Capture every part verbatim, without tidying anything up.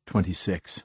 twenty-six.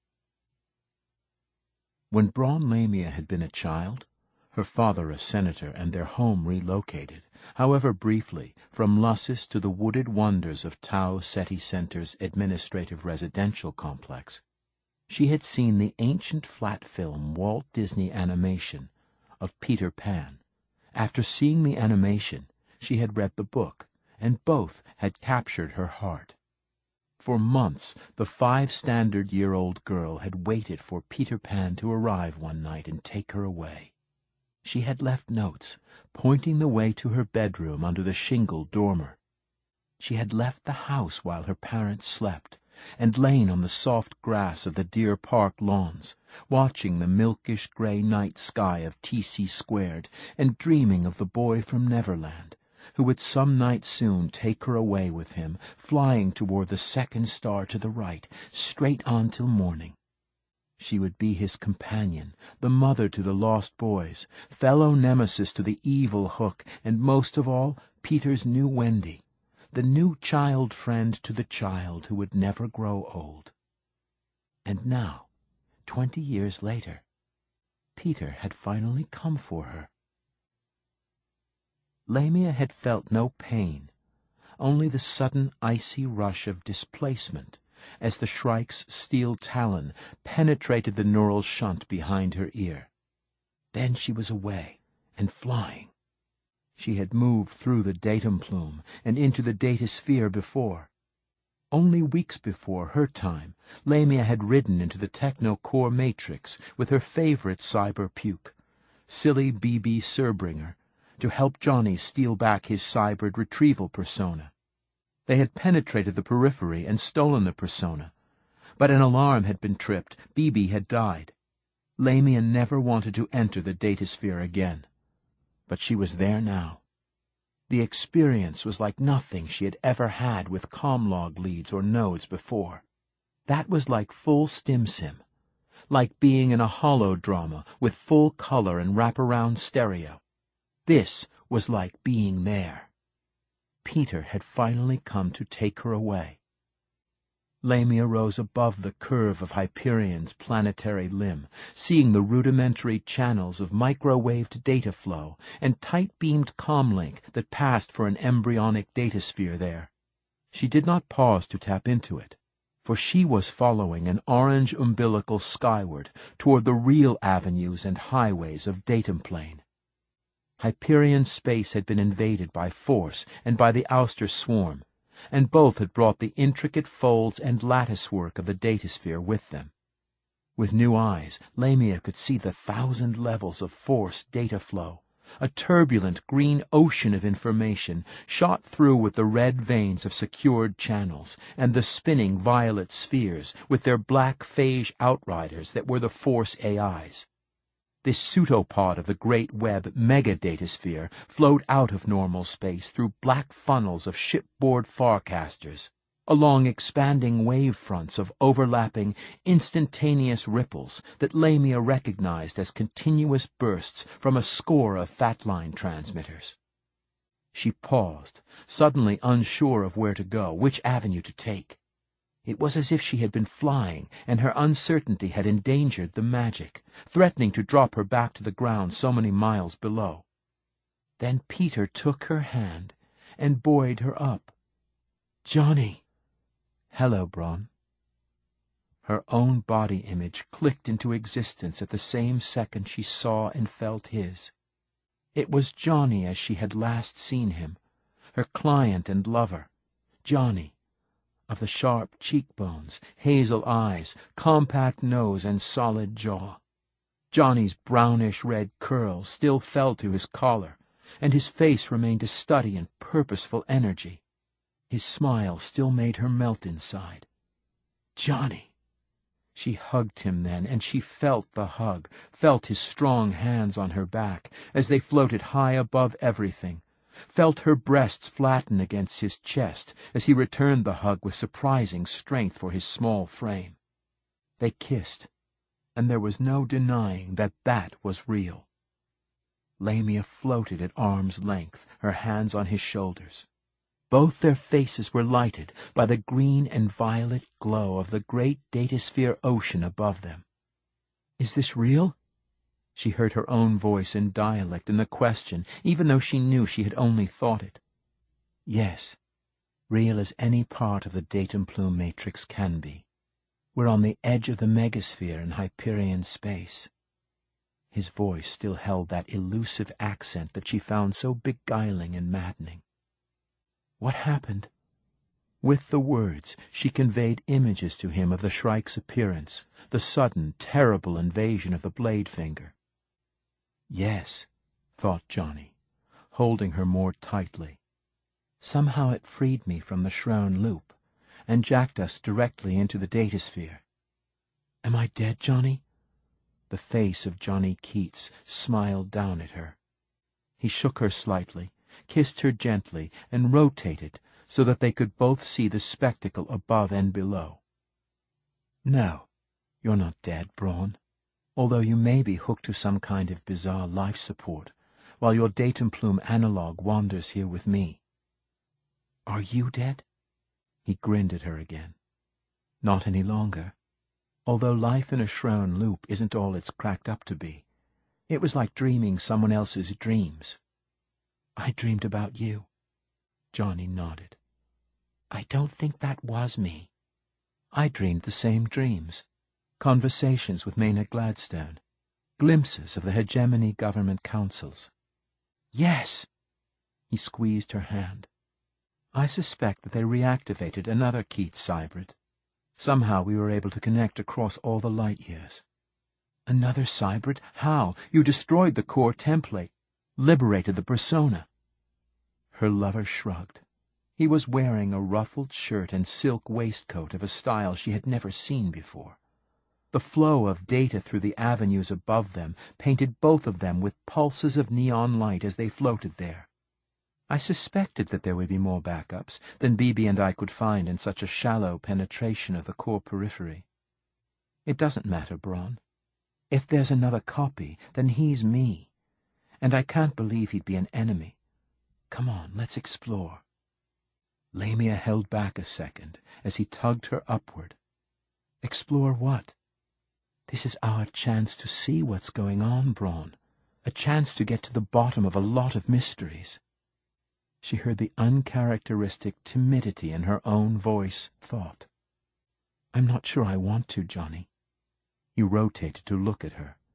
When Braun Lamia had been a child, her father a senator and their home relocated, however briefly, from Lussis to the wooded wonders of Tau Ceti Center's administrative residential complex, she had seen the ancient flat film Walt Disney animation of Peter Pan. After seeing the animation, she had read the book, and both had captured her heart. For months, the five-standard-year-old girl had waited for Peter Pan to arrive one night and take her away. She had left notes, pointing the way to her bedroom under the shingled dormer. She had left the house while her parents slept, and lain on the soft grass of the Deer Park lawns, watching the milkish gray night sky of T C Squared and dreaming of the boy from Neverland, who would some night soon take her away with him, flying toward the second star to the right, straight on till morning. She would be his companion, the mother to the lost boys, fellow nemesis to the evil Hook, and most of all, Peter's new Wendy, the new child friend to the child who would never grow old. And now, twenty years later, Peter had finally come for her. Lamia had felt no pain, only the sudden icy rush of displacement as the shrike's steel talon penetrated the neural shunt behind her ear. Then she was away and flying. She had moved through the datum plume and into the datasphere before. Only weeks before her time, Lamia had ridden into the techno-core matrix with her favorite cyber puke, silly B B Surbringer, to help Johnny steal back his cybered retrieval persona. They had penetrated the periphery and stolen the persona, but an alarm had been tripped. B B had died. Lamia never wanted to enter the datasphere again, but she was there now. The experience was like nothing she had ever had with comlog leads or nodes before. That was like full StimSim, like being in a holodrama with full color and wraparound stereo. This was like being there. Peter had finally come to take her away. Lamia rose above the curve of Hyperion's planetary limb, seeing the rudimentary channels of microwaved data flow and tight-beamed comlink that passed for an embryonic datasphere there. She did not pause to tap into it, for she was following an orange umbilical skyward toward the real avenues and highways of Datum Plane. Hyperion space had been invaded by Force and by the Ouster swarm, and both had brought the intricate folds and latticework of the datasphere with them. With new eyes, Lamia could see the thousand levels of Force data flow, a turbulent green ocean of information shot through with the red veins of secured channels and the spinning violet spheres with their black phage outriders that were the Force A Is. This pseudopod of the great web mega-datasphere flowed out of normal space through black funnels of shipboard forecasters, along expanding wave fronts of overlapping, instantaneous ripples that Lamia recognized as continuous bursts from a score of fatline transmitters. She paused, suddenly unsure of where to go, which avenue to take. It was as if she had been flying, and her uncertainty had endangered the magic, threatening to drop her back to the ground so many miles below. Then Peter took her hand and buoyed her up. "Johnny!" "Hello, Braun." Her own body image clicked into existence at the same second she saw and felt his. It was Johnny as she had last seen him, her client and lover, Johnny, of the sharp cheekbones, hazel eyes, compact nose, and solid jaw. Johnny's brownish-red curls still fell to his collar, and his face remained a study in purposeful energy. His smile still made her melt inside. "Johnny!" She hugged him then, and she felt the hug, felt his strong hands on her back as they floated high above everything, felt her breasts flatten against his chest as he returned the hug with surprising strength for his small frame. They kissed, and there was no denying that that was real. Lamia floated at arm's length, her hands on his shoulders. Both their faces were lighted by the green and violet glow of the great datasphere ocean above them. "Is this real?" She heard her own voice in dialect in the question, even though she knew she had only thought it. "Yes, real as any part of the datum plume matrix can be. We're on the edge of the megasphere in Hyperion space." His voice still held that elusive accent that she found so beguiling and maddening. "What happened?" With the words, she conveyed images to him of the Shrike's appearance, the sudden, terrible invasion of the Blade Finger. Yes, thought Johnny, holding her more tightly. Somehow it freed me from the Shrone loop, and jacked us directly into the datasphere. Am I dead, Johnny? The face of Johnny Keats smiled down at her. He shook her slightly, kissed her gently, and rotated so that they could both see the spectacle above and below. No, you're not dead, Braun, although you may be hooked to some kind of bizarre life support, while your datum plume analog wanders here with me. Are you dead? He grinned at her again. Not any longer, although life in a Shrone loop isn't all it's cracked up to be. It was like dreaming someone else's dreams. I dreamed about you. Johnny nodded. I don't think that was me. I dreamed the same dreams. Conversations with Maynard Gladstone. Glimpses of the hegemony government councils. Yes! He squeezed her hand. I suspect that they reactivated another Keats cybrid. Somehow we were able to connect across all the light years. Another cybrid? How? You destroyed the core template, liberated the persona. Her lover shrugged. He was wearing a ruffled shirt and silk waistcoat of a style she had never seen before. The flow of data through the avenues above them painted both of them with pulses of neon light as they floated there. I suspected that there would be more backups than Bibi and I could find in such a shallow penetration of the core periphery. It doesn't matter, Braun. If there's another copy, then he's me. And I can't believe he'd be an enemy. Come on, let's explore. Lamia held back a second as he tugged her upward. Explore what? This is our chance to see what's going on, Braun. A chance to get to the bottom of a lot of mysteries. She heard the uncharacteristic timidity in her own voice, thought. I'm not sure I want to, Johnny. He rotated to look at her.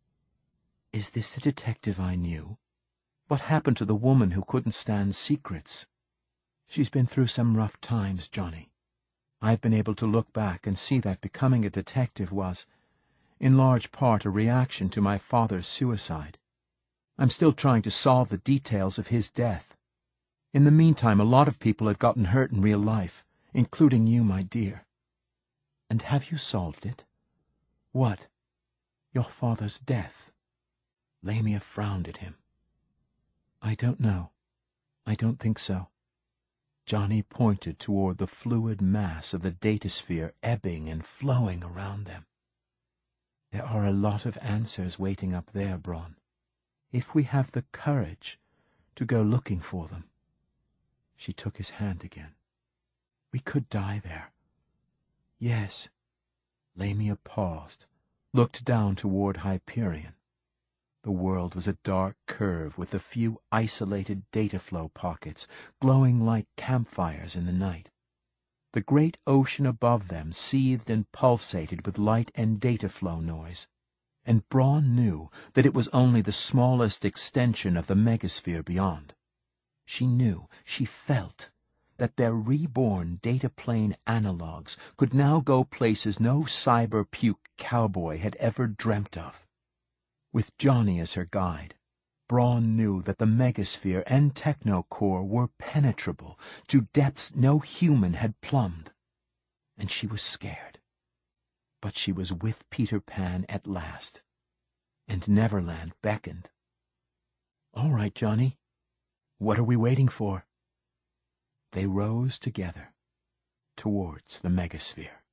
Is this the detective I knew? What happened to the woman who couldn't stand secrets? She's been through some rough times, Johnny. I've been able to look back and see that becoming a detective was, in large part, a reaction to my father's suicide. I'm still trying to solve the details of his death. In the meantime, a lot of people have gotten hurt in real life, including you, my dear. And have you solved it? What? Your father's death? Lamia frowned at him. I don't know. I don't think so. Johnny pointed toward the fluid mass of the datasphere ebbing and flowing around them. There are a lot of answers waiting up there, Braun, if we have the courage to go looking for them. She took his hand again. We could die there. Yes. Lamia paused, looked down toward Hyperion. The world was a dark curve with a few isolated data flow pockets glowing like campfires in the night. The great ocean above them seethed and pulsated with light and data flow noise, and Braun knew that it was only the smallest extension of the megasphere beyond. She knew, she felt, that their reborn data plane analogues could now go places no cyber-puke cowboy had ever dreamt of. With Johnny as her guide, Braun knew that the megasphere and technocore were penetrable to depths no human had plumbed. And she was scared. But she was with Peter Pan at last, and Neverland beckoned. All right, Johnny. What are we waiting for? They rose together, towards the megasphere.